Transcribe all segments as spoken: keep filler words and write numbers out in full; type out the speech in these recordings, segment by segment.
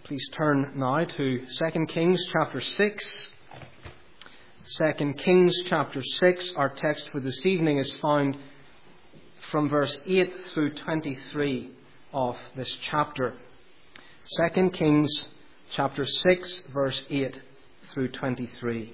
Please turn now to Second Kings chapter six. Second Kings chapter six. Our text for this evening is found from verse eight through twenty-three of this chapter. Second Kings chapter six, verse eight through twenty-three.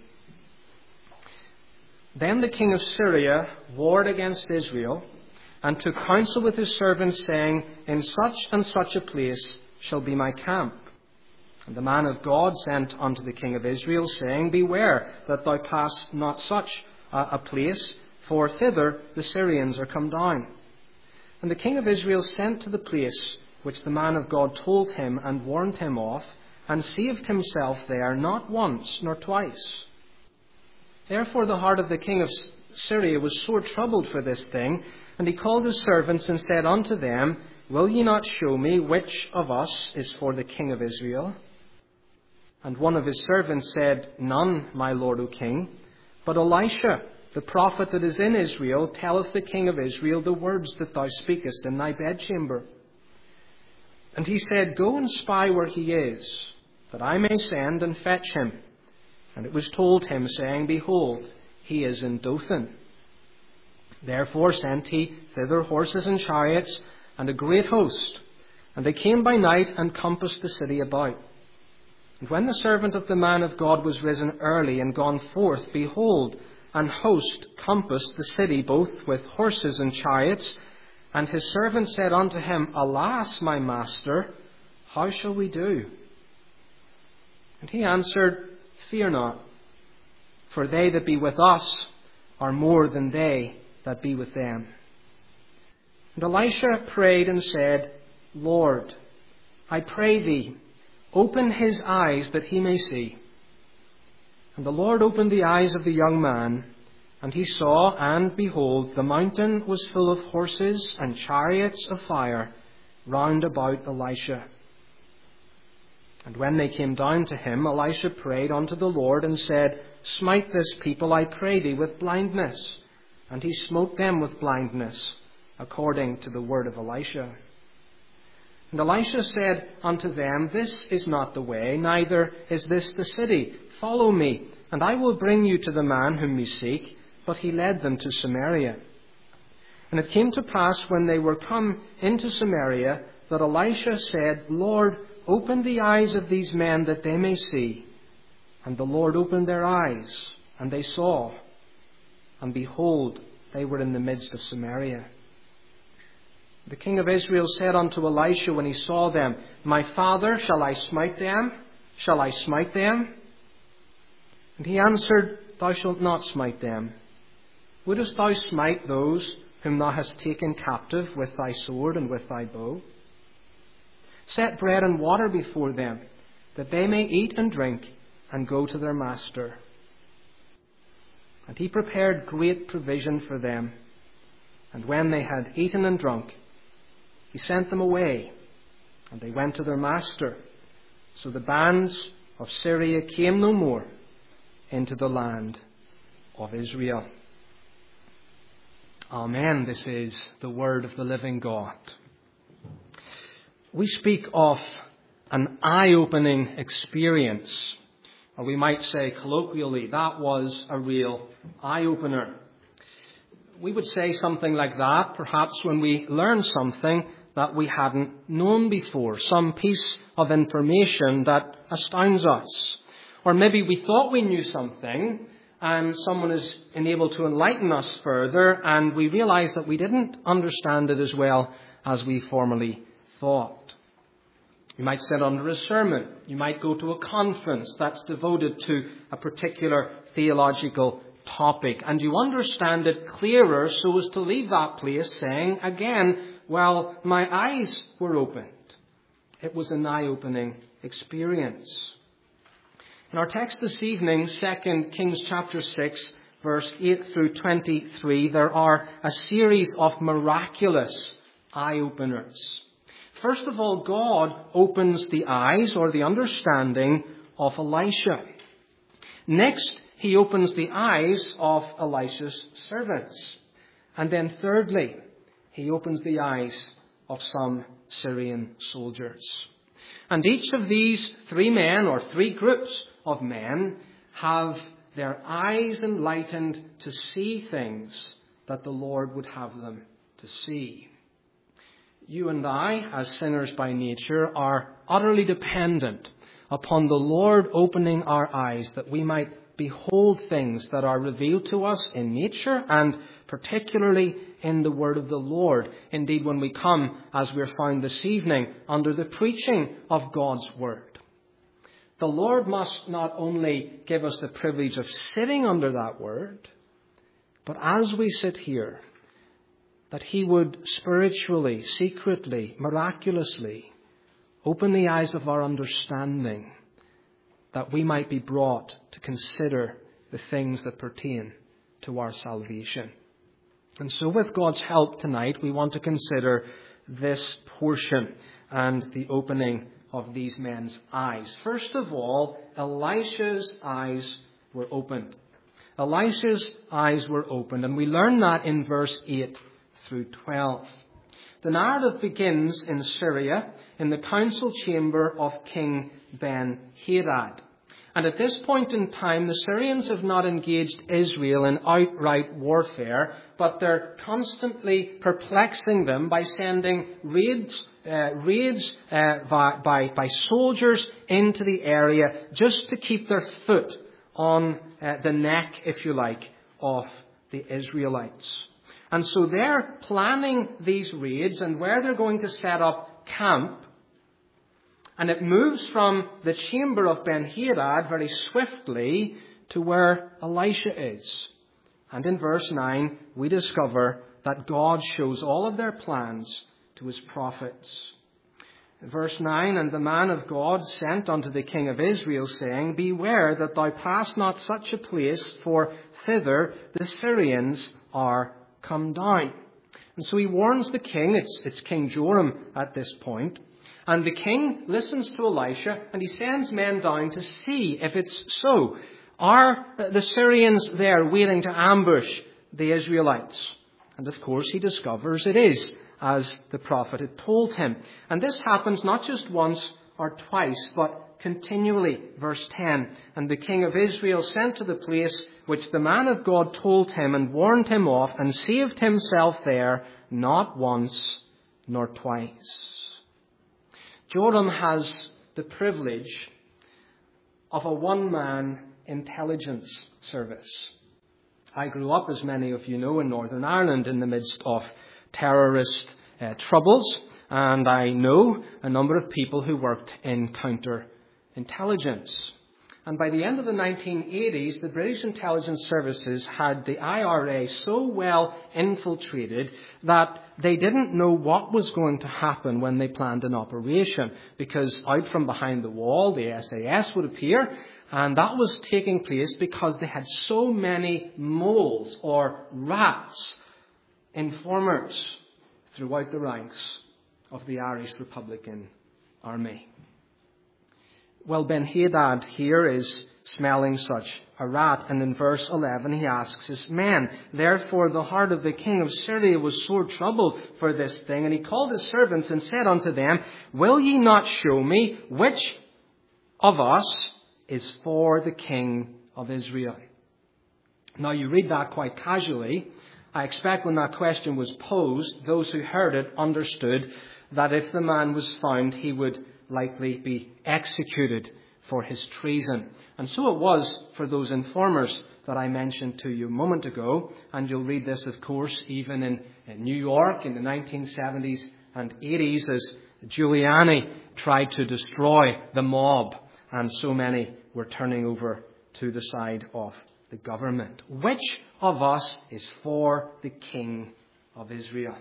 Then the king of Syria warred against Israel, and took counsel with his servants, saying, In such and such a place shall be my camp. And the man of God sent unto the king of Israel, saying, Beware that thou pass not such a place, for thither the Syrians are come down. And the king of Israel sent to the place which the man of God told him, and warned him of, and saved himself there not once nor twice. Therefore the heart of the king of Syria was sore troubled for this thing, and he called his servants and said unto them, Will ye not show me which of us is for the king of Israel? And one of his servants said, None, my lord, O king, but Elisha, the prophet that is in Israel, telleth the king of Israel the words that thou speakest in thy bedchamber. And he said, Go and spy where he is, that I may send and fetch him. And it was told him, saying, Behold, he is in Dothan. Therefore sent he thither horses and chariots, and a great host. And they came by night, and compassed the city about. And when the servant of the man of God was risen early and gone forth, behold, an host compassed the city, both with horses and chariots. And his servant said unto him, Alas, my master, how shall we do? And he answered, Fear not, for they that be with us are more than they that be with them. And Elisha prayed and said, Lord, I pray thee, open his eyes that he may see. And the Lord opened the eyes of the young man, and he saw, and behold, the mountain was full of horses and chariots of fire round about Elisha. And when they came down to him, Elisha prayed unto the Lord, and said, Smite this people, I pray thee, with blindness. And he smote them with blindness, according to the word of Elisha. And Elisha said unto them, This is not the way, neither is this the city. Follow me, and I will bring you to the man whom ye seek. But he led them to Samaria. And it came to pass, when they were come into Samaria, that Elisha said, Lord, open the eyes of these men that they may see. And the Lord opened their eyes, and they saw. And behold, they were in the midst of Samaria. The king of Israel said unto Elisha when he saw them, My father, shall I smite them? Shall I smite them? And he answered, Thou shalt not smite them. Wouldest thou smite those whom thou hast taken captive with thy sword and with thy bow? Set bread and water before them, that they may eat and drink, and go to their master. And he prepared great provision for them. And when they had eaten and drunk, he sent them away, and they went to their master. So the bands of Syria came no more into the land of Israel. Amen. This is the word of the living God. We speak of an eye-opening experience, or we might say colloquially, that was a real eye-opener. We would say something like that, perhaps when we learn something that we hadn't known before, some piece of information that astounds us. Or maybe we thought we knew something, and someone is able to enlighten us further, and we realize that we didn't understand it as well as we formerly thought. You might sit under a sermon. You might go to a conference that's devoted to a particular theological topic, and you understand it clearer so as to leave that place saying, again, well, my eyes were opened. It was an eye-opening experience. In our text this evening, Second Kings chapter six, verse eight through twenty-three, there are a series of miraculous eye-openers. First of all, God opens the eyes or the understanding of Elisha. Next, he opens the eyes of Elisha's servants. And then thirdly, he opens the eyes of some Syrian soldiers. And each of these three men, or three groups of men, have their eyes enlightened to see things that the Lord would have them to see. You and I, as sinners by nature, are utterly dependent upon the Lord opening our eyes that we might behold things that are revealed to us in nature and particularly in the word of the Lord. Indeed, when we come, as we're found this evening, under the preaching of God's word, the Lord must not only give us the privilege of sitting under that word, but as we sit here, that he would spiritually, secretly, miraculously open the eyes of our understanding, that we might be brought to consider the things that pertain to our salvation. And so with God's help tonight, we want to consider this portion and the opening of these men's eyes. First of all, Elisha's eyes were opened. Elisha's eyes were opened, and we learn that in verse eight through twelve. The narrative begins in Syria, in the council chamber of King Ben-Hadad. And at this point in time, the Syrians have not engaged Israel in outright warfare, but they're constantly perplexing them by sending raids, uh, raids uh, by, by, by soldiers into the area just to keep their foot on uh, the neck, if you like, of the Israelites. And so they're planning these raids and where they're going to set up camp. And it moves from the chamber of Ben-Hadad very swiftly to where Elisha is. And in verse nine, we discover that God shows all of their plans to his prophets. Verse nine, and the man of God sent unto the king of Israel, saying, Beware that thou pass not such a place, for thither the Syrians are come down. And so he warns the king. It's, it's King Joram at this point. And the king listens to Elisha, and he sends men down to see if it's so. Are the Syrians there waiting to ambush the Israelites? And of course he discovers it is, as the prophet had told him. And this happens not just once or twice, but continually. Verse ten, and the king of Israel sent to the place which the man of God told him and warned him of, and saved himself there, not once nor twice. Joram has the privilege of a one-man intelligence service. I grew up, as many of you know, in Northern Ireland in the midst of terrorist uh, troubles, and I know a number of people who worked in counterintelligence. And by the end of the nineteen eighties, the British intelligence services had the I R A so well infiltrated that they didn't know what was going to happen when they planned an operation, because out from behind the wall, the S A S would appear, and that was taking place because they had so many moles or rats, informers, throughout the ranks of the Irish Republican Army. Well, Ben-Hadad here is smelling such a rat. And in verse eleven, he asks his men, Therefore the heart of the king of Syria was sore troubled for this thing. And he called his servants and said unto them, Will ye not show me which of us is for the king of Israel? Now, you read that quite casually. I expect when that question was posed, those who heard it understood that if the man was found, he would likely be executed for his treason. And so it was for those informers that I mentioned to you a moment ago. And you'll read this, of course, even in, in New York in the nineteen seventies and eighties as Giuliani tried to destroy the mob. And so many were turning over to the side of the government. Which of us is for the king of Israel?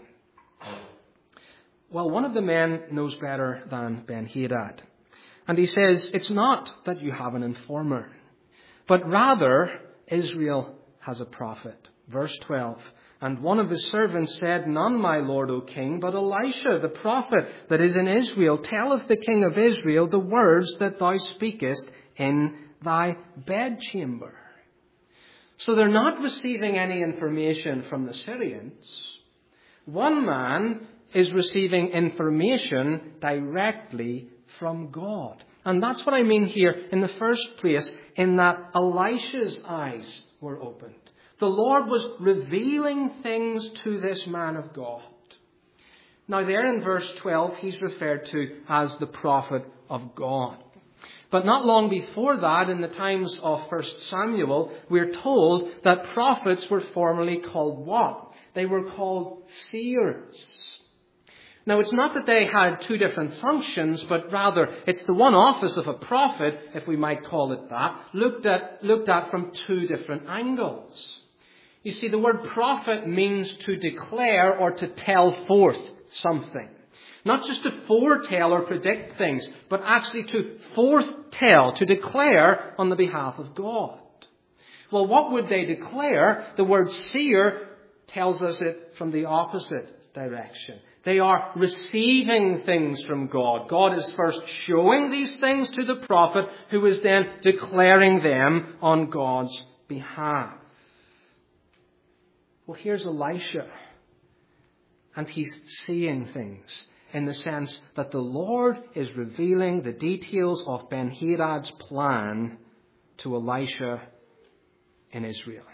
Well, one of the men knows better than Ben-Hadad. And he says, it's not that you have an informer, but rather Israel has a prophet. Verse twelve, and one of his servants said, None, my lord, O king, but Elisha, the prophet that is in Israel, telleth the king of Israel the words that thou speakest in thy bedchamber. So they're not receiving any information from the Syrians. One man is receiving information directly from God. And that's what I mean here in the first place, in that Elisha's eyes were opened. The Lord was revealing things to this man of God. Now there in verse twelve, he's referred to as the prophet of God. But not long before that, in the times of First Samuel, we're told that prophets were formerly called what? They were called seers. Now, it's not that they had two different functions, but rather it's the one office of a prophet, if we might call it that, looked at, looked at from two different angles. You see, the word prophet means to declare or to tell forth something. Not just to foretell or predict things, but actually to foretell, to declare on the behalf of God. Well, what would they declare? The word seer tells us it from the opposite direction. They are receiving things from God. God is first showing these things to the prophet, who is then declaring them on God's behalf. Well, here's Elisha, and he's seeing things in the sense that the Lord is revealing the details of Ben-Hadad's plan to Elisha in Israel.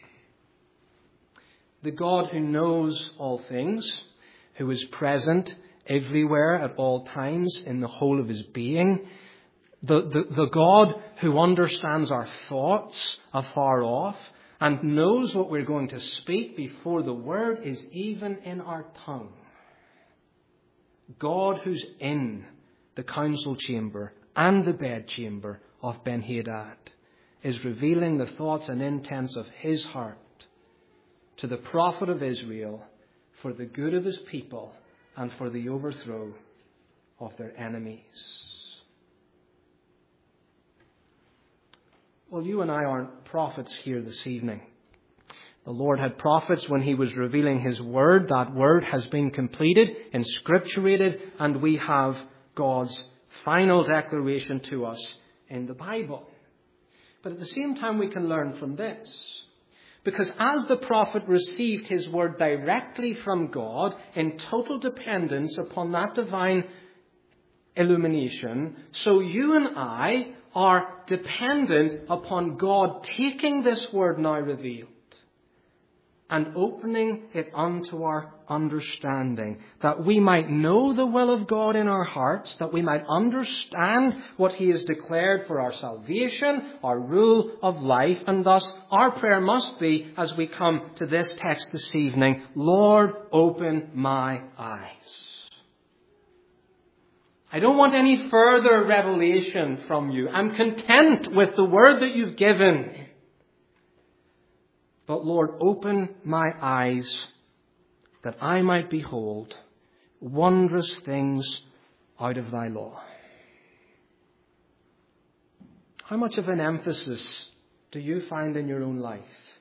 The God who knows all things, who is present everywhere at all times in the whole of his being, the, the, the God who understands our thoughts afar off and knows what we're going to speak before the word is even in our tongue. God who's in the council chamber and the bedchamber of Ben-Hadad is revealing the thoughts and intents of his heart to the prophet of Israel for the good of his people and for the overthrow of their enemies. Well, you and I aren't prophets here this evening. The Lord had prophets when he was revealing his word. That word has been completed, inscripturated, and we have God's final declaration to us in the Bible. But at the same time, we can learn from this. Because as the prophet received his word directly from God in total dependence upon that divine illumination, so you and I are dependent upon God taking this word now revealed and opening it unto our understanding, that we might know the will of God in our hearts, that we might understand what he has declared for our salvation, our rule of life, and thus our prayer must be, as we come to this text this evening, Lord, open my eyes. I don't want any further revelation from you. I'm content with the word that you've given. But Lord, open my eyes that I might behold wondrous things out of thy law. How much of an emphasis do you find in your own life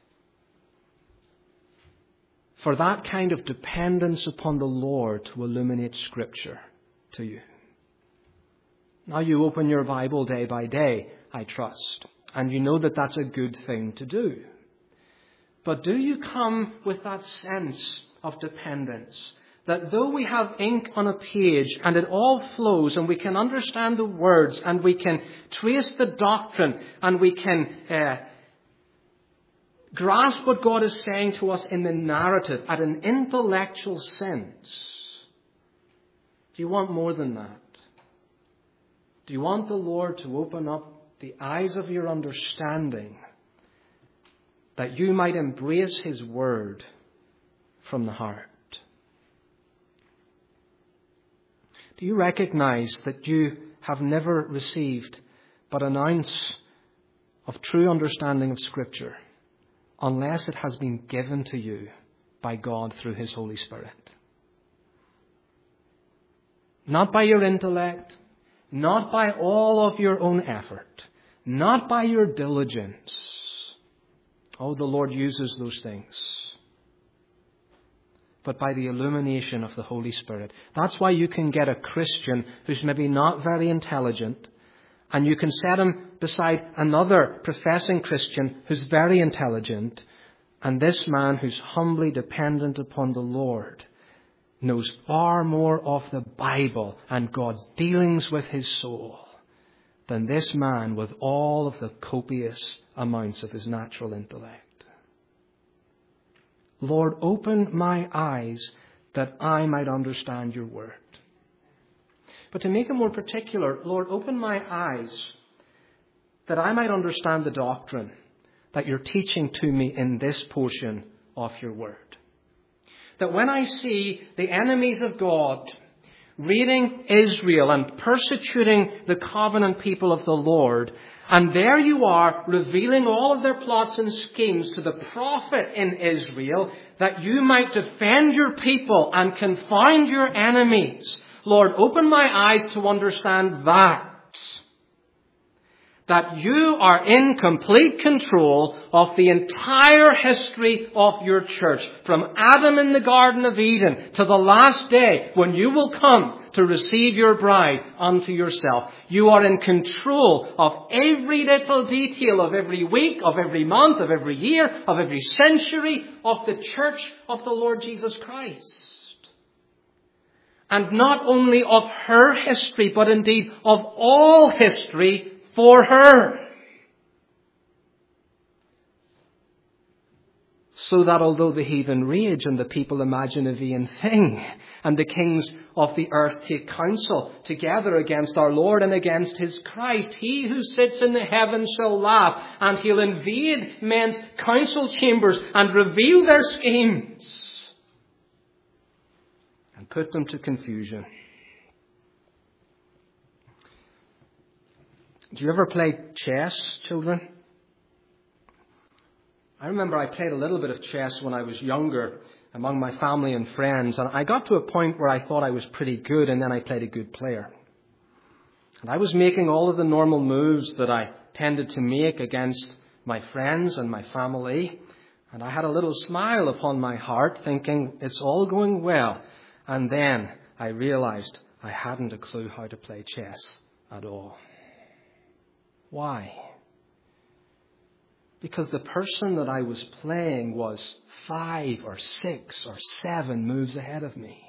for that kind of dependence upon the Lord to illuminate Scripture to you? Now you open your Bible day by day, I trust, and you know that that's a good thing to do. But do you come with that sense of dependence, that though we have ink on a page and it all flows and we can understand the words and we can trace the doctrine and we can uh, grasp what God is saying to us in the narrative at an intellectual sense, do you want more than that? Do you want the Lord to open up the eyes of your understanding, that you might embrace his word from the heart? Do you recognize that you have never received but an ounce of true understanding of Scripture unless it has been given to you by God through his Holy Spirit? Not by your intellect, not by all of your own effort, not by your diligence. Oh, the Lord uses those things. But by the illumination of the Holy Spirit. That's why you can get a Christian who's maybe not very intelligent, and you can set him beside another professing Christian who's very intelligent, and this man who's humbly dependent upon the Lord knows far more of the Bible and God's dealings with his soul than this man with all of the copious amounts of his natural intellect. Lord, open my eyes that I might understand your word. But to make it more particular, Lord, open my eyes that I might understand the doctrine that you're teaching to me in this portion of your word. That when I see the enemies of God raiding Israel and persecuting the covenant people of the Lord, and there you are revealing all of their plots and schemes to the prophet in Israel, that you might defend your people and confound your enemies. Lord, open my eyes to understand that. That you are in complete control of the entire history of your church, from Adam in the Garden of Eden to the last day when you will come to receive your bride unto yourself. You are in control of every little detail of every week, of every month, of every year, of every century of the church of the Lord Jesus Christ. And not only of her history, but indeed of all history for her. So that although the heathen rage and the people imagine a vain thing, and the kings of the earth take counsel together against our Lord and against his Christ, he who sits in the heavens shall laugh, and he'll invade men's council chambers and reveal their schemes and put them to confusion. Do you ever play chess, children? I remember I played a little bit of chess when I was younger among my family and friends, and I got to a point where I thought I was pretty good, and then I played a good player. And I was making all of the normal moves that I tended to make against my friends and my family, and I had a little smile upon my heart thinking, it's all going well. And then I realized I hadn't a clue how to play chess at all. Why? Because the person that I was playing was five or six or seven moves ahead of me.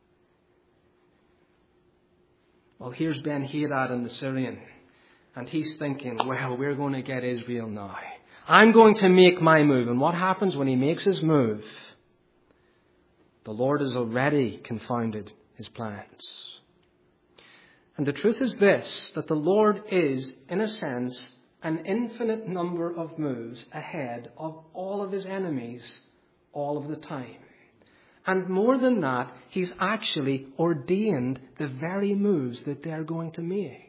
Well, here's Ben-Hadad and the Syrian, and he's thinking, well, we're going to get Israel now. I'm going to make my move. And what happens when he makes his move? The Lord has already confounded his plans. And the truth is this, that the Lord is, in a sense, an infinite number of moves ahead of all of his enemies all of the time. And more than that, he's actually ordained the very moves that they're going to make.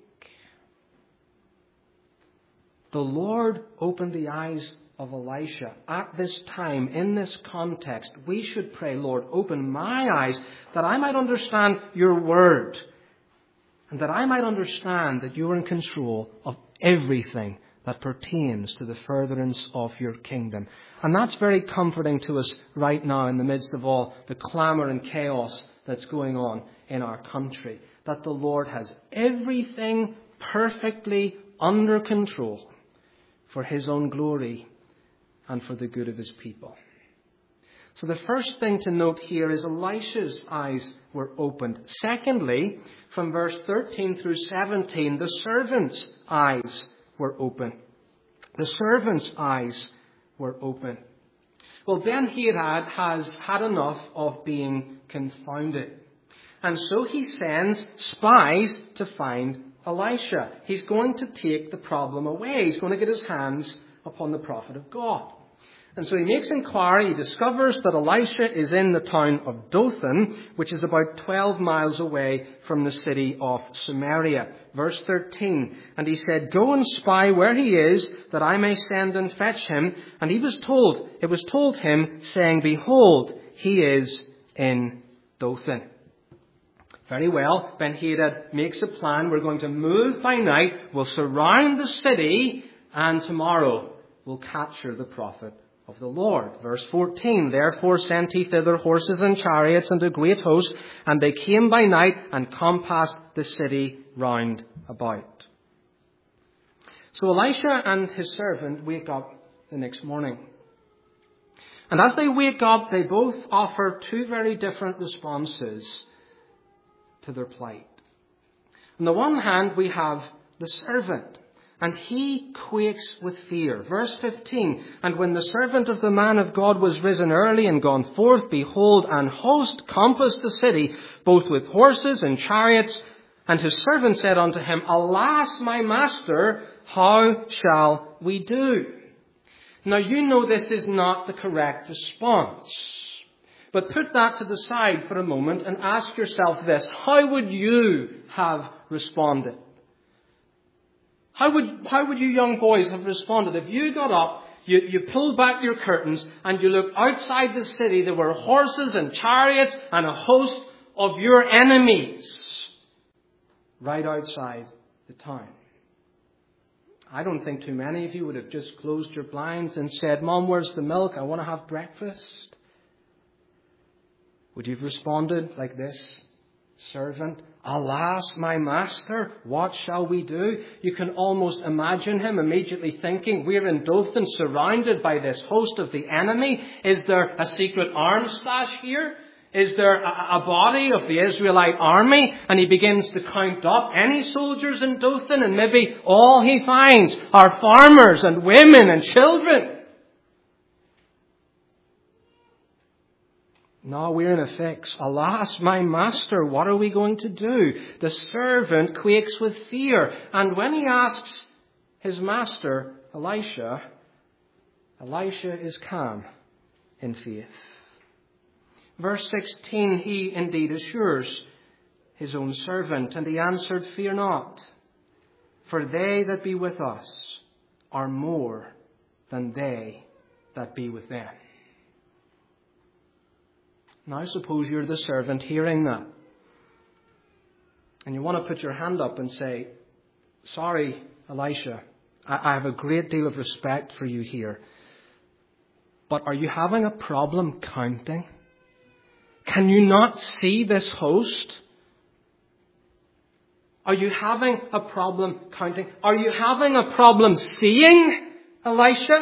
The Lord opened the eyes of Elisha at this time, in this context. We should pray, Lord, open my eyes that I might understand your word. And that I might understand that you are in control of everything that pertains to the furtherance of your kingdom. And that's very comforting to us right now in the midst of all the clamour and chaos that's going on in our country. That the Lord has everything perfectly under control for his own glory and for the good of his people. So the first thing to note here is Elisha's eyes were opened. Secondly, from verse thirteen through seventeen, the servant's eyes were open. The servant's eyes were open. Well, Ben-Hadad has had enough of being confounded. And so he sends spies to find Elisha. He's going to take the problem away. He's going to get his hands upon the prophet of God. And so he makes inquiry. He discovers that Elisha is in the town of Dothan, which is about twelve miles away from the city of Samaria. Verse thirteen, and he said, go and spy where he is, that I may send and fetch him. And he was told, it was told him, saying, behold, he is in Dothan. Very well, Ben-Hadad makes a plan. We're going to move by night. We'll surround the city, and tomorrow we'll capture the prophet of the Lord. Verse fourteen, therefore sent he thither horses and chariots and a great host, and they came by night and compassed the city round about. So Elisha and his servant wake up the next morning. And as they wake up, they both offer two very different responses to their plight. On the one hand, we have the servant, and he quakes with fear. Verse fifteen, and when the servant of the man of God was risen early and gone forth, behold, an host compassed the city, both with horses and chariots. And his servant said unto him, Alas, my master, how shall we do? Now you know this is not the correct response. But put that to the side for a moment and ask yourself this. How would you have responded? How would, how would you young boys have responded? If you got up, you, you pulled back your curtains and you looked outside the city, there were horses and chariots and a host of your enemies right outside the town. I don't think too many of you would have just closed your blinds and said, Mom, where's the milk? I want to have breakfast. Would you have responded like this? Servant, alas, my master, what shall we do? You can almost imagine him immediately thinking, we're in Dothan surrounded by this host of the enemy. Is there a secret arms stash here? Is there a, a body of the Israelite army? And he begins to count up any soldiers in Dothan, and maybe all he finds are farmers and women and children. No, we're in a fix. Alas, my master, what are we going to do? The servant quakes with fear. And when he asks his master, Elisha, Elisha is calm in faith. Verse sixteen, he indeed assures his own servant, and he answered, Fear not, for they that be with us are more than they that be with them. Now suppose you're the servant hearing that, and you want to put your hand up and say, Sorry, Elisha, I have a great deal of respect for you here, but are you having a problem counting? Can you not see this host? Are you having a problem counting? Are you having a problem seeing, Elisha?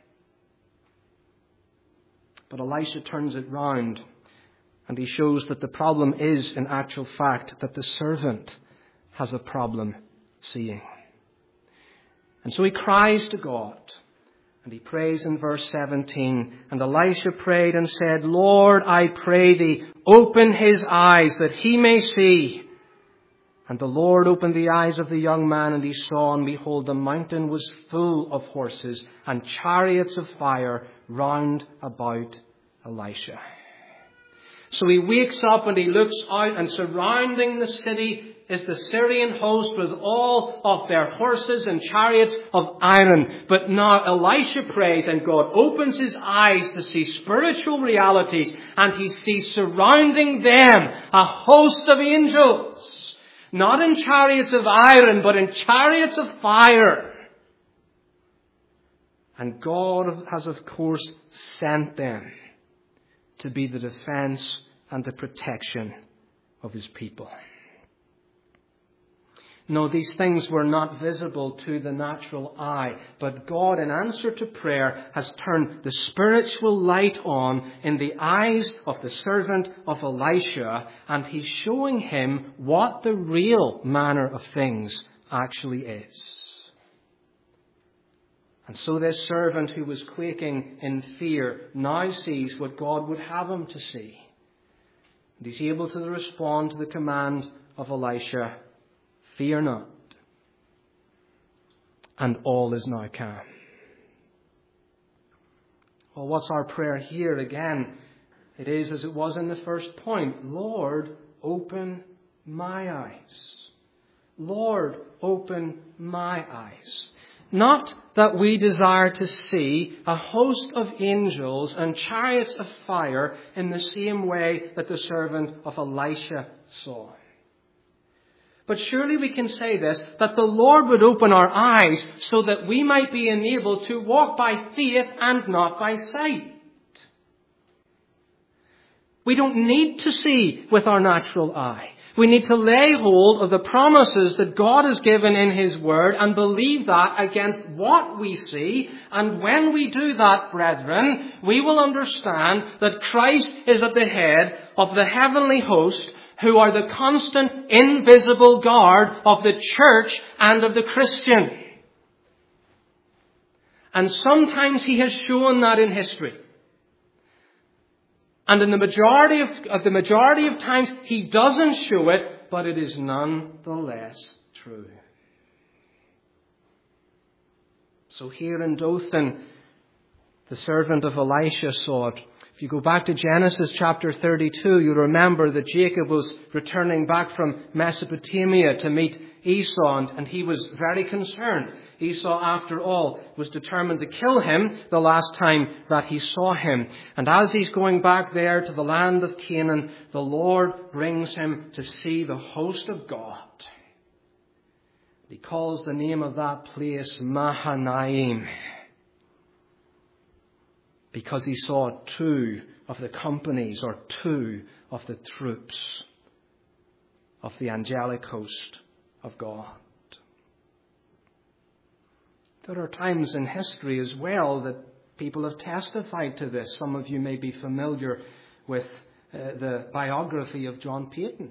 But Elisha turns it round, and he shows that the problem is, in actual fact, that the servant has a problem seeing. And so he cries to God. And he prays in verse seventeen, and Elisha prayed and said, Lord, I pray thee, open his eyes that he may see. And the Lord opened the eyes of the young man, and he saw, and behold, the mountain was full of horses and chariots of fire round about Elisha. So he wakes up and he looks out, and surrounding the city is the Syrian host with all of their horses and chariots of iron. But now Elisha prays, and God opens his eyes to see spiritual realities, and he sees surrounding them a host of angels. Not in chariots of iron, but in chariots of fire. And God has, of course, sent them to be the defense and the protection of his people. No, these things were not visible to the natural eye, but God, in answer to prayer, has turned the spiritual light on in the eyes of the servant of Elisha, and he's showing him what the real manner of things actually is. And so this servant who was quaking in fear now sees what God would have him to see. And he's able to respond to the command of Elisha, Fear not. And all is now calm. Well, what's our prayer here again? It is as it was in the first point. Lord, open my eyes. Lord, open my eyes. Not that we desire to see a host of angels and chariots of fire in the same way that the servant of Elisha saw. But surely we can say this, that the Lord would open our eyes so that we might be enabled to walk by faith and not by sight. We don't need to see with our natural eye. We need to lay hold of the promises that God has given in His Word and believe that against what we see. And when we do that, brethren, we will understand that Christ is at the head of the heavenly host, who are the constant, invisible guard of the church and of the Christian. And sometimes He has shown that in history. And in the majority of, of the majority of times, He doesn't show it, but it is nonetheless true. So here in Dothan, the servant of Elisha saw it. If you go back to Genesis chapter thirty-two, you remember that Jacob was returning back from Mesopotamia to meet Esau, and, and he was very concerned. Esau, after all, was determined to kill him the last time that he saw him. And as he's going back there to the land of Canaan, the Lord brings him to see the host of God. He calls the name of that place Mahanaim, because he saw two of the companies, or two of the troops of the angelic host of God. There are times in history as well that people have testified to this. Some of you may be familiar with uh, the biography of John Peyton.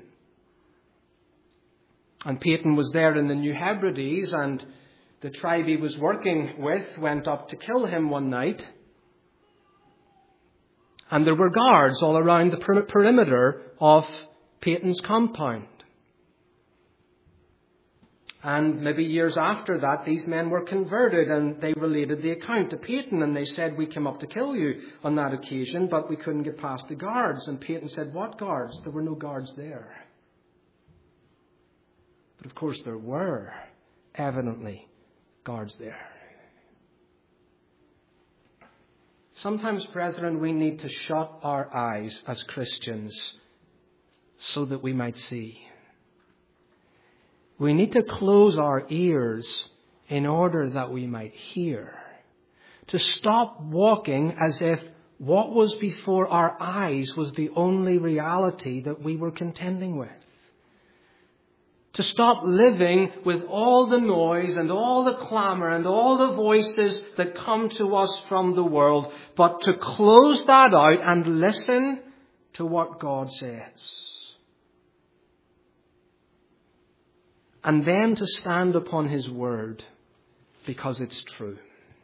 And Peyton was there in the New Hebrides, and the tribe he was working with went up to kill him one night. And there were guards all around the per- perimeter of Peyton's compound. And maybe years after that, these men were converted, and they related the account to Peyton, and they said, "We came up to kill you on that occasion, but we couldn't get past the guards." And Peyton said, "What guards? There were no guards there." But of course there were, evidently, guards there. Sometimes, brethren, we need to shut our eyes as Christians so that we might see. We need to close our ears in order that we might hear. To stop walking as if what was before our eyes was the only reality that we were contending with. To stop living with all the noise and all the clamor and all the voices that come to us from the world, but to close that out and listen to what God says. And then to stand upon His word because it's true.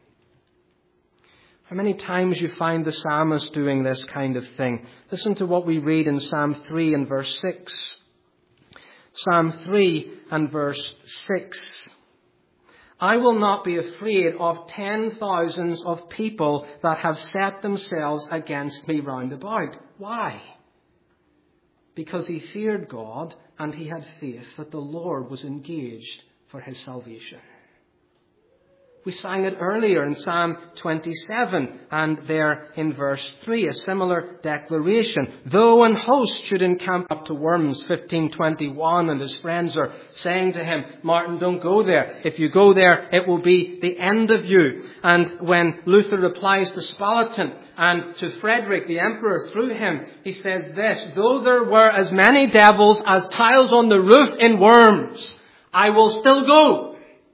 How many times you find the psalmist doing this kind of thing? Listen to what we read in Psalm three and verse six. Psalm three and verse six. "I will not be afraid of ten thousands of people that have set themselves against me round about." Why? Because he feared God and he had faith that the Lord was engaged for his salvation. We sang it earlier in Psalm twenty-seven, and there in verse three, a similar declaration. "Though an host should encamp up to Worms," fifteen twenty-one, and his friends are saying to him, "Martin, don't go there. If you go there, it will be the end of you." And when Luther replies to Spalatin and to Frederick, the emperor, through him, he says this: "Though there were as many devils as tiles on the roof in Worms, I will still go."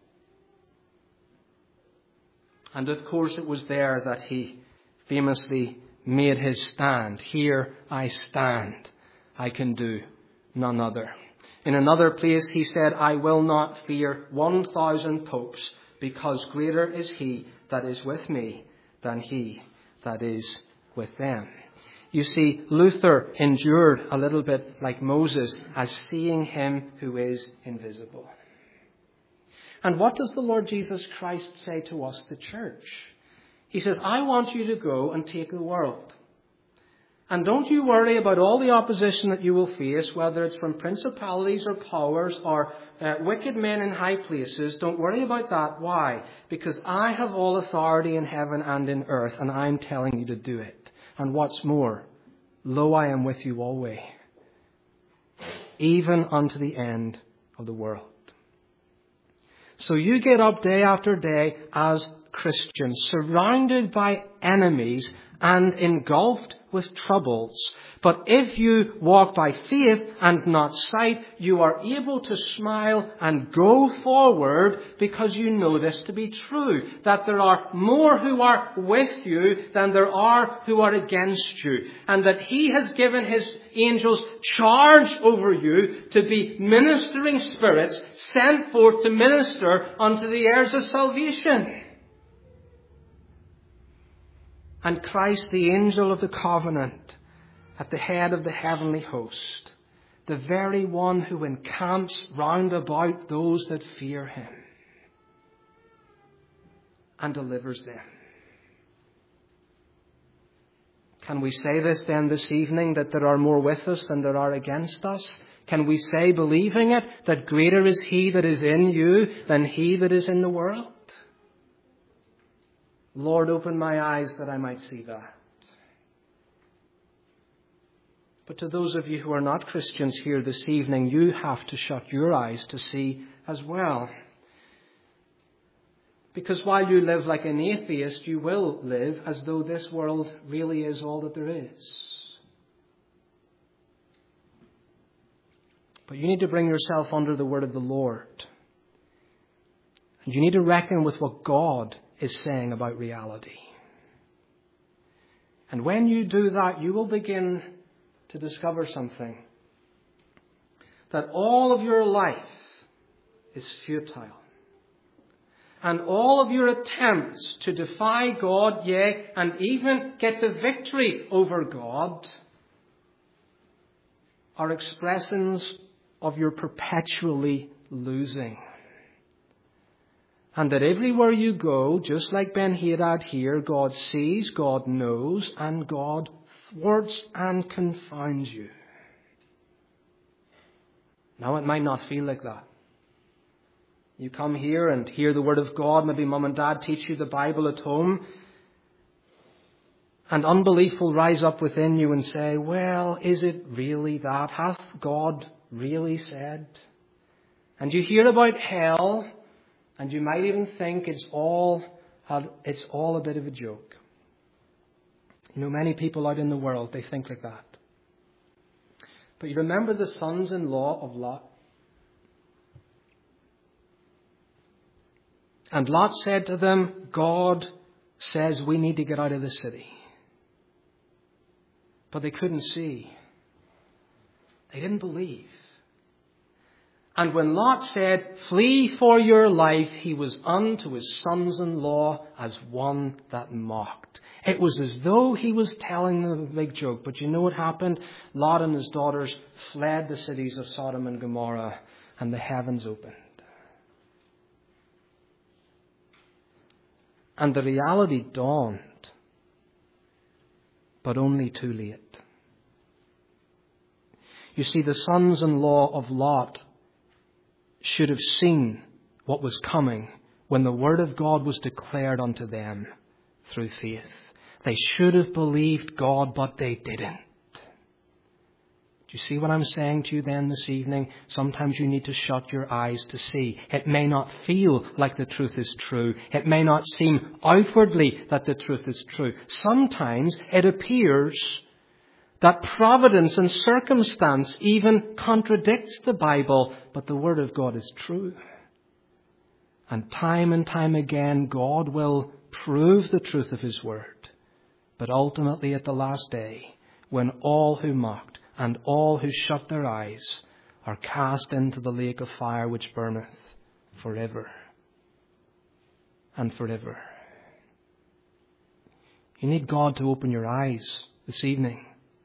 And of course it was there that he famously made his stand. "Here I stand. I can do none other." In another place he said, "I will not fear one thousand popes, because greater is he that is with me than he that is with them." You see, Luther endured a little bit like Moses, as seeing him who is invisible. And what does the Lord Jesus Christ say to us, the church? He says, "I want you to go and take the world. And don't you worry about all the opposition that you will face, whether it's from principalities or powers or uh, wicked men in high places. Don't worry about that." Why? Because I have all authority in heaven and in earth, and I'm telling you to do it. And what's more, lo, I am with you always, even unto the end of the world. So you get up day after day as Christians, surrounded by enemies, and engulfed with troubles. But if you walk by faith and not sight, you are able to smile and go forward because you know this to be true, that there are more who are with you than there are who are against you, and that He has given His angels charge over you to be ministering spirits sent forth to minister unto the heirs of salvation. And Christ, the angel of the covenant, at the head of the heavenly host, the very one who encamps round about those that fear Him and delivers them. Can we say this then this evening, that there are more with us than there are against us? Can we say, believing it, that greater is He that is in you than he that is in the world? Lord, open my eyes that I might see that. But to those of you who are not Christians here this evening, you have to shut your eyes to see as well. Because while you live like an atheist, you will live as though this world really is all that there is. But you need to bring yourself under the word of the Lord. And you need to reckon with what God is saying about reality. And when you do that, you will begin to discover something. That all of your life is futile. And all of your attempts to defy God, yea, and even get the victory over God, are expressions of your perpetually losing. And that everywhere you go, just like Ben-Hadad here, God sees, God knows, and God thwarts and confounds you. Now, it might not feel like that. You come here and hear the word of God. Maybe mum and dad teach you the Bible at home. And unbelief will rise up within you and say, well, is it really that? Hath God really said? And you hear about hell, and you might even think it's all, it's all a bit of a joke. You know, many people out in the world, they think like that. But you remember the sons-in-law of Lot? And Lot said to them, God says we need to get out of the city. But they couldn't see. They didn't believe. And when Lot said, flee for your life, he was unto his sons-in-law as one that mocked. It was as though he was telling them a big joke. But you know what happened? Lot and his daughters fled the cities of Sodom and Gomorrah, and the heavens opened. And the reality dawned, but only too late. You see, the sons-in-law of Lot should have seen what was coming when the word of God was declared unto them through faith. They should have believed God, but they didn't. Do you see what I'm saying to you then this evening? Sometimes you need to shut your eyes to see. It may not feel like the truth is true. It may not seem outwardly that the truth is true. Sometimes it appears that providence and circumstance even contradicts the Bible, but the Word of God is true. And time and time again, God will prove the truth of His Word. But ultimately at the last day, when all who mocked and all who shut their eyes are cast into the lake of fire which burneth forever and forever. You need God to open your eyes this evening,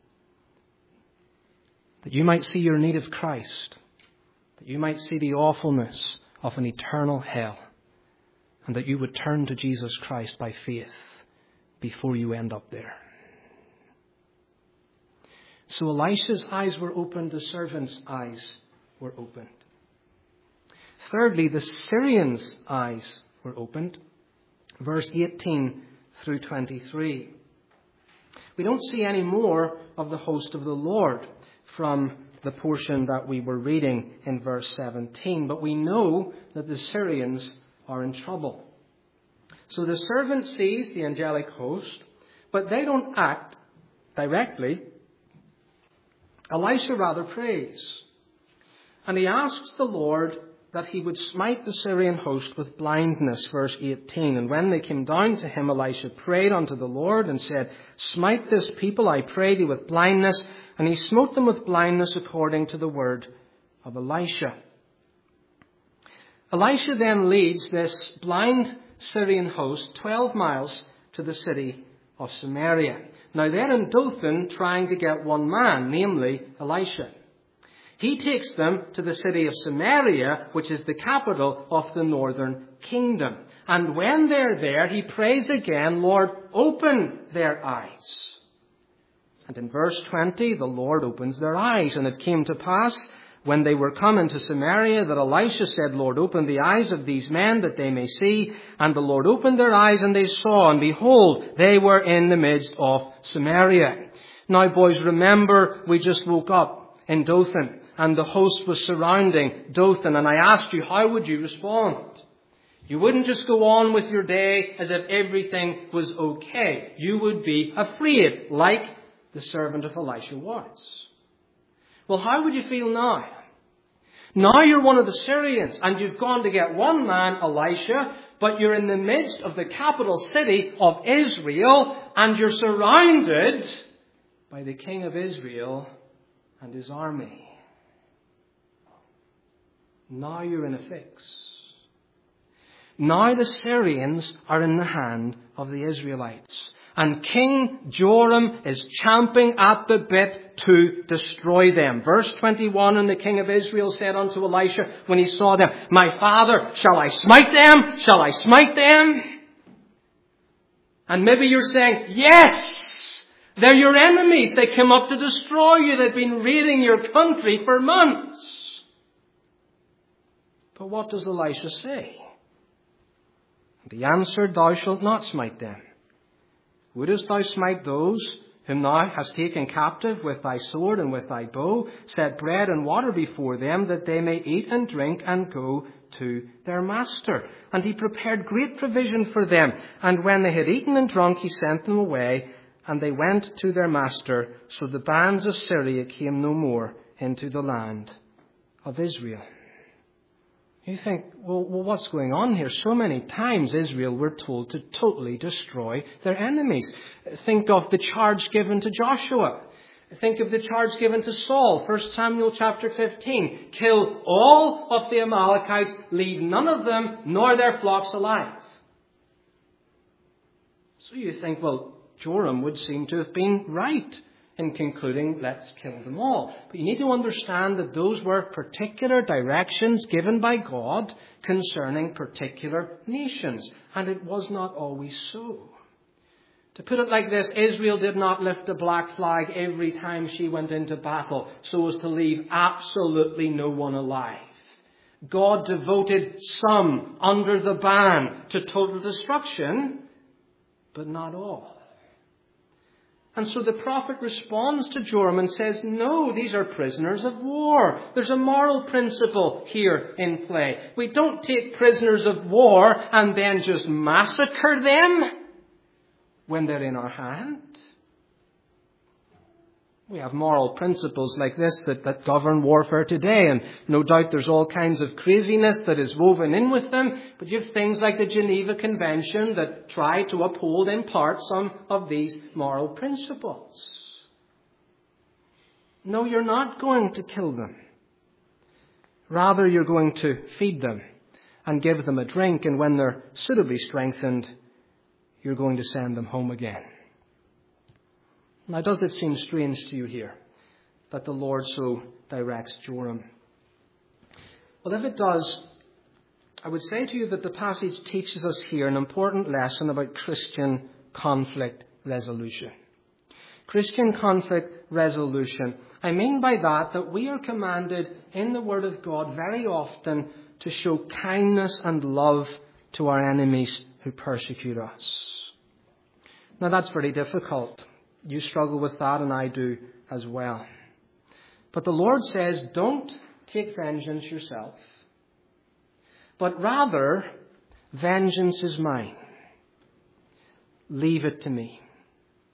that you might see your need of Christ, that you might see the awfulness of an eternal hell, and that you would turn to Jesus Christ by faith before you end up there. So Elisha's eyes were opened, the servant's eyes were opened. Thirdly, the Syrian's eyes were opened. Verse eighteen through twenty-three. We don't see any more of the host of the Lord from the portion that we were reading in verse seventeen, but we know that the Syrians are in trouble. So the servant sees the angelic host, but they don't act directly. Elisha rather prays. And he asks the Lord that he would smite the Syrian host with blindness, verse eighteen. And when they came down to him, Elisha prayed unto the Lord and said, Smite this people, I pray thee, with blindness. And he smote them with blindness according to the word of Elisha. Elisha then leads this blind Syrian host twelve miles to the city of Samaria. Now they're in Dothan trying to get one man, namely Elisha. He takes them to the city of Samaria, which is the capital of the northern kingdom. And when they're there, he prays again, Lord, open their eyes. And in verse twenty, the Lord opens their eyes. And it came to pass, when they were come into Samaria, that Elisha said, Lord, open the eyes of these men that they may see. And the Lord opened their eyes, and they saw, and behold, they were in the midst of Samaria. Now, boys, remember, we just woke up in Dothan, and the host was surrounding Dothan. And I asked you, how would you respond? You wouldn't just go on with your day as if everything was okay. You would be afraid, like the servant of Elisha was. Well, how would you feel now? Now you're one of the Syrians and you've gone to get one man, Elisha, but you're in the midst of the capital city of Israel and you're surrounded by the king of Israel and his army. Now you're in a fix. Now the Syrians are in the hand of the Israelites. And King Joram is champing at the bit to destroy them. Verse twenty-one, and the king of Israel said unto Elisha, when he saw them, My father, shall I smite them? Shall I smite them? And maybe you're saying, yes, they're your enemies. They came up to destroy you. They've been raiding your country for months. But what does Elisha say? And he answered, Thou shalt not smite them. Wouldest thou smite those whom thou hast taken captive with thy sword and with thy bow? Set bread and water before them, that they may eat and drink and go to their master. And he prepared great provision for them. And when they had eaten and drunk, he sent them away, and they went to their master. So the bands of Syria came no more into the land of Israel. You think, well, well, what's going on here? So many times Israel were told to totally destroy their enemies. Think of the charge given to Joshua. Think of the charge given to Saul. First Samuel chapter fifteen. Kill all of the Amalekites, leave none of them, nor their flocks alive. So you think, well, Joram would seem to have been right in concluding, let's kill them all. But you need to understand that those were particular directions given by God concerning particular nations. And it was not always so. To put it like this, Israel did not lift a black flag every time she went into battle so as to leave absolutely no one alive. God devoted some under the ban to total destruction, but not all. And so the prophet responds to Joram and says, no, these are prisoners of war. There's a moral principle here in play. We don't take prisoners of war and then just massacre them when they're in our hand. We have moral principles like this that, that govern warfare today, and no doubt there's all kinds of craziness that is woven in with them, but you have things like the Geneva Convention that try to uphold in part some of these moral principles. No, you're not going to kill them. Rather, you're going to feed them and give them a drink, and when they're suitably strengthened, you're going to send them home again. Now, does it seem strange to you here that the Lord so directs Joram? Well, if it does, I would say to you that the passage teaches us here an important lesson about Christian conflict resolution. Christian conflict resolution. I mean by that that we are commanded in the Word of God very often to show kindness and love to our enemies who persecute us. Now, that's very difficult. You struggle with that, and I do as well. But the Lord says, don't take vengeance yourself, but rather, vengeance is mine. Leave it to me.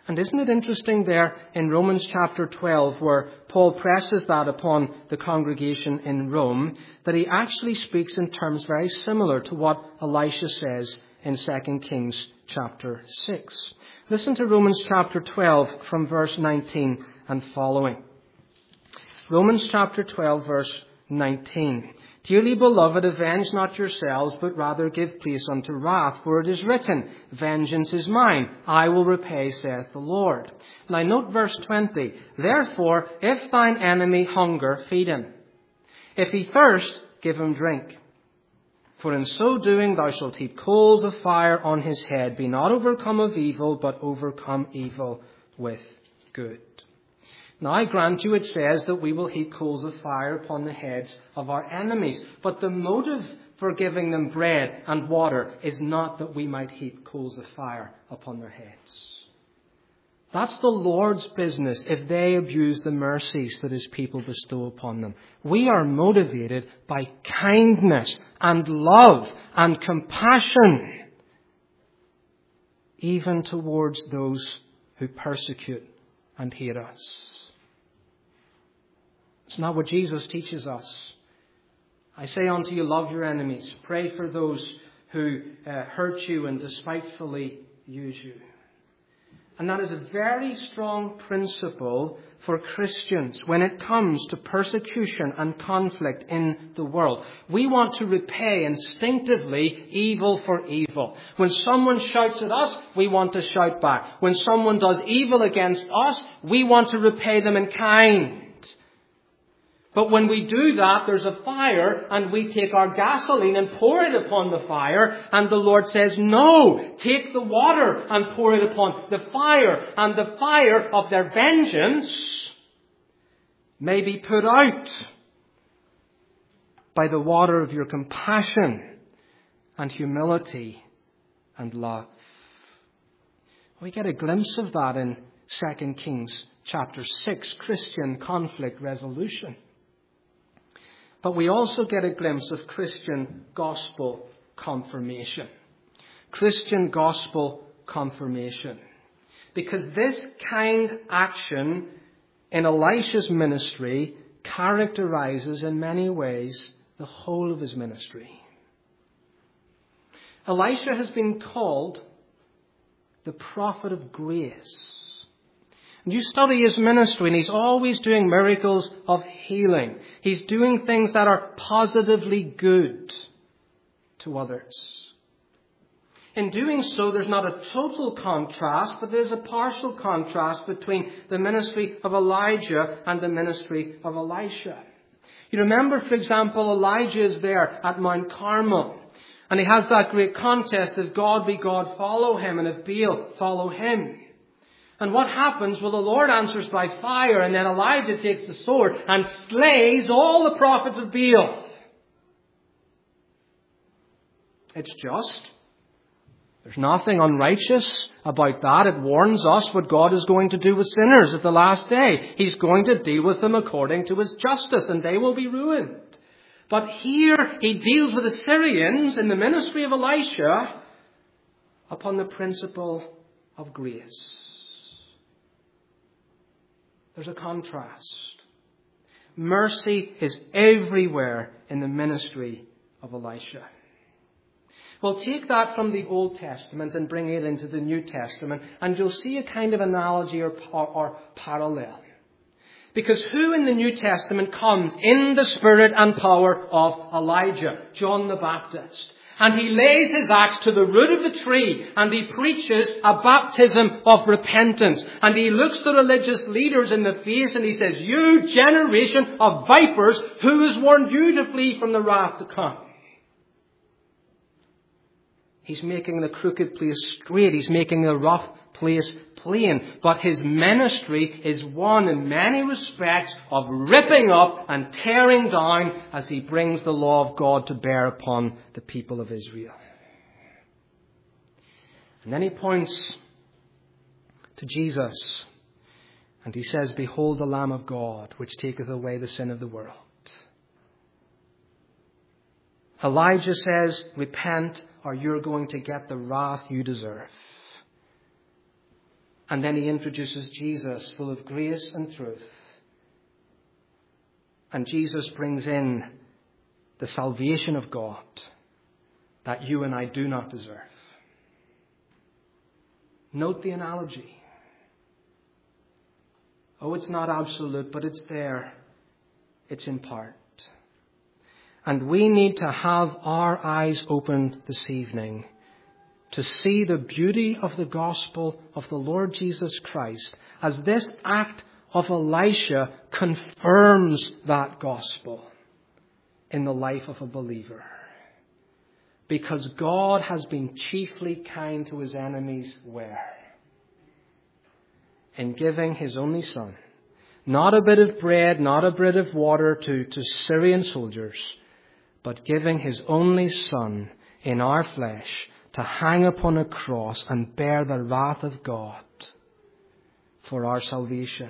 And isn't it interesting there in Romans chapter twelve, where Paul presses that upon the congregation in Rome, that he actually speaks in terms very similar to what Elisha says in Second Kings chapter six. Listen to Romans chapter twelve from verse nineteen and following. Romans chapter twelve, verse nineteen. Dearly beloved, avenge not yourselves, but rather give place unto wrath, for it is written, vengeance is mine, I will repay, saith the Lord. Now note verse twenty. Therefore, if thine enemy hunger, feed him. If he thirst, give him drink. For in so doing thou shalt heap coals of fire on his head. Be not overcome of evil, but overcome evil with good. Now, I grant you, it says that we will heap coals of fire upon the heads of our enemies. But the motive for giving them bread and water is not that we might heap coals of fire upon their heads. That's the Lord's business if they abuse the mercies that his people bestow upon them. We are motivated by kindness and love and compassion, even towards those who persecute and hate us. It's not what Jesus teaches us. I say unto you, love your enemies. Pray for those who uh, hurt you and despitefully use you. And that is a very strong principle for Christians when it comes to persecution and conflict in the world. We want to repay instinctively evil for evil. When someone shouts at us, we want to shout back. When someone does evil against us, we want to repay them in kind. But when we do that, there's a fire, and we take our gasoline and pour it upon the fire, and the Lord says, no, take the water and pour it upon the fire, and the fire of their vengeance may be put out by the water of your compassion and humility and love. We get a glimpse of that in Second Kings chapter six, Christian conflict resolution. But we also get a glimpse of Christian gospel confirmation. Christian gospel confirmation. Because this kind action in Elisha's ministry characterizes in many ways the whole of his ministry. Elisha has been called the prophet of grace. And you study his ministry, and he's always doing miracles of healing. He's doing things that are positively good to others. In doing so, there's not a total contrast, but there's a partial contrast between the ministry of Elijah and the ministry of Elisha. You remember, for example, Elijah is there at Mount Carmel, and he has that great contest, if God be God, follow him, and if Baal, follow him. And what happens? Well, the Lord answers by fire, and then Elijah takes the sword and slays all the prophets of Baal. It's just. There's nothing unrighteous about that. It warns us what God is going to do with sinners at the last day. He's going to deal with them according to his justice, and they will be ruined. But here he deals with the Syrians in the ministry of Elisha upon the principle of grace. There's a contrast. Mercy is everywhere in the ministry of Elisha. Well, take that from the Old Testament and bring it into the New Testament, and you'll see a kind of analogy or, or, or parallel. Because who in the New Testament comes in the spirit and power of Elijah? John the Baptist. And he lays his axe to the root of the tree, and he preaches a baptism of repentance. And he looks the religious leaders in the face and he says, you generation of vipers, who has warned you to flee from the wrath to come? He's making the crooked place straight. He's making the rough place plain. But his ministry is one in many respects of ripping up and tearing down as he brings the law of God to bear upon the people of Israel. And then he points to Jesus and he says, behold the Lamb of God, which taketh away the sin of the world. Elijah says, repent or you're going to get the wrath you deserve. And then he introduces Jesus, full of grace and truth. And Jesus brings in the salvation of God that you and I do not deserve. Note the analogy. Oh, it's not absolute, but it's there. It's in part. And we need to have our eyes opened this evening to see the beauty of the gospel of the Lord Jesus Christ, as this act of Elisha confirms that gospel in the life of a believer. Because God has been chiefly kind to his enemies where? In giving his only Son. Not a bit of bread, not a bit of water to, to Syrian soldiers, but giving his only Son in our flesh to hang upon a cross and bear the wrath of God for our salvation.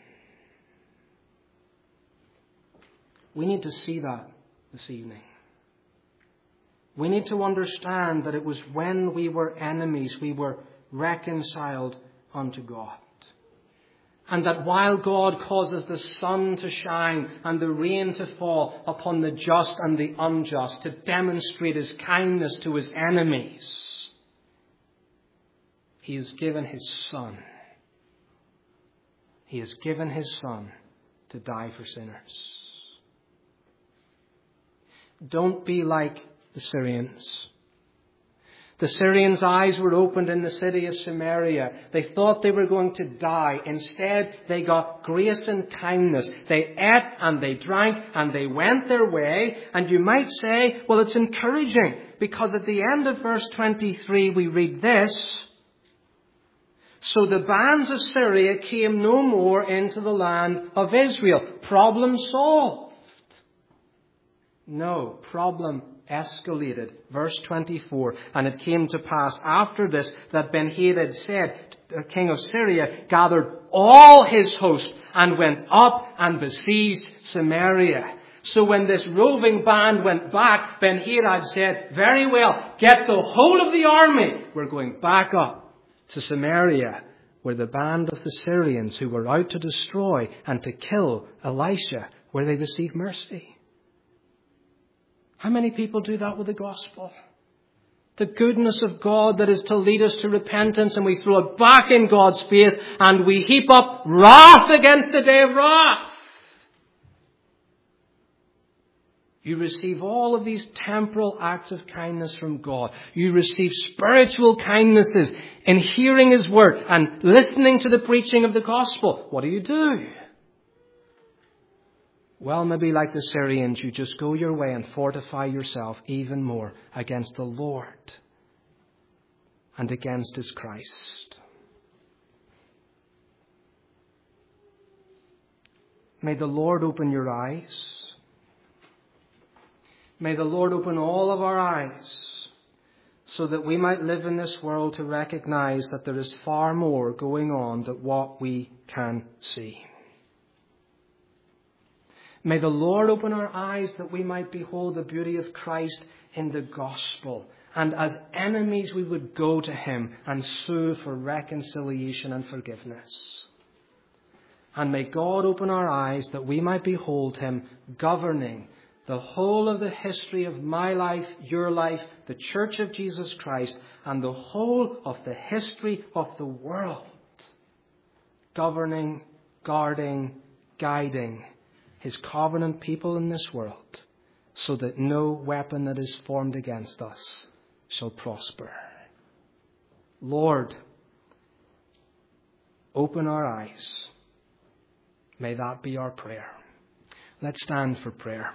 We need to see that this evening. We need to understand that it was when we were enemies, we were reconciled unto God. And that while God causes the sun to shine and the rain to fall upon the just and the unjust to demonstrate his kindness to his enemies, he has given his Son. He has given his Son to die for sinners. Don't be like the Syrians. The Syrians' eyes were opened in the city of Samaria. They thought they were going to die. Instead, they got grace and kindness. They ate and they drank and they went their way. And you might say, well, it's encouraging, because at the end of verse twenty-three, we read this. So the bands of Syria came no more into the land of Israel. Problem solved. No, problem escalated. Verse twenty-four. And it came to pass after this that Ben-Hadad said, the king of Syria, gathered all his host and went up and besieged Samaria. So when this roving band went back, Ben-Hadad said, very well, get the whole of the army. We're going back up to Samaria, where the band of the Syrians who were out to destroy and to kill Elisha, where they received mercy. How many people do that with the gospel? The goodness of God that is to lead us to repentance, and we throw it back in God's face and we heap up wrath against the day of wrath. You receive all of these temporal acts of kindness from God. You receive spiritual kindnesses in hearing his word and listening to the preaching of the gospel. What do you do? Well, maybe like the Syrians, you just go your way and fortify yourself even more against the Lord and against his Christ. May the Lord open your eyes. May the Lord open all of our eyes so that we might live in this world to recognize that there is far more going on than what we can see. May the Lord open our eyes that we might behold the beauty of Christ in the gospel. And as enemies, we would go to him and sue for reconciliation and forgiveness. And may God open our eyes that we might behold him governing the whole of the history of my life, your life, the Church of Jesus Christ, and the whole of the history of the world. Governing, guarding, guiding his covenant people in this world, so that no weapon that is formed against us shall prosper. Lord, open our eyes. May that be our prayer. Let's stand for prayer.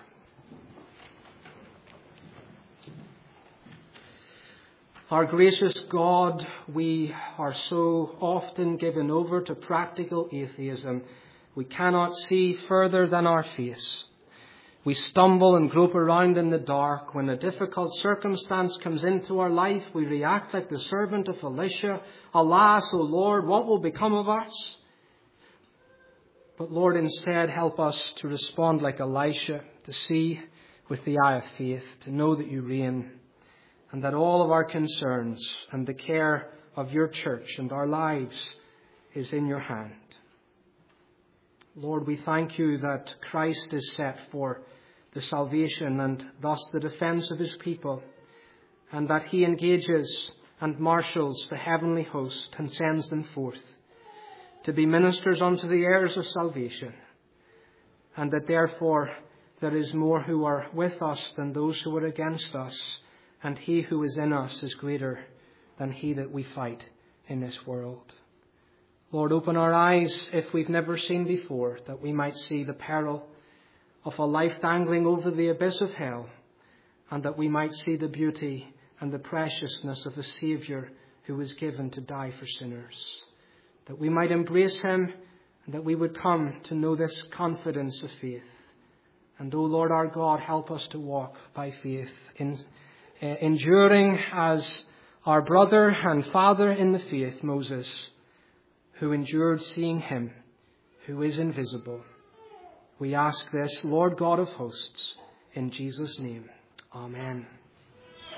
Our gracious God, we are so often given over to practical atheism. We cannot see further than our face. We stumble and grope around in the dark. When a difficult circumstance comes into our life, we react like the servant of Elisha. Alas, O Lord, what will become of us? But Lord, instead, help us to respond like Elisha, to see with the eye of faith, to know that you reign, and that all of our concerns and the care of your church and our lives is in your hand. Lord, we thank you that Christ is set for the salvation and thus the defense of his people, and that he engages and marshals the heavenly host and sends them forth to be ministers unto the heirs of salvation, and that therefore there is more who are with us than those who are against us, and he who is in us is greater than he that we fight in this world. Lord, open our eyes, if we've never seen before, that we might see the peril of a life dangling over the abyss of hell, and that we might see the beauty and the preciousness of a Saviour who was given to die for sinners, that we might embrace him, and that we would come to know this confidence of faith. And, O Lord our God, help us to walk by faith, in, uh, enduring as our brother and father in the faith, Moses, who endured seeing him who is invisible. We ask this, Lord God of hosts, in Jesus' name. Amen.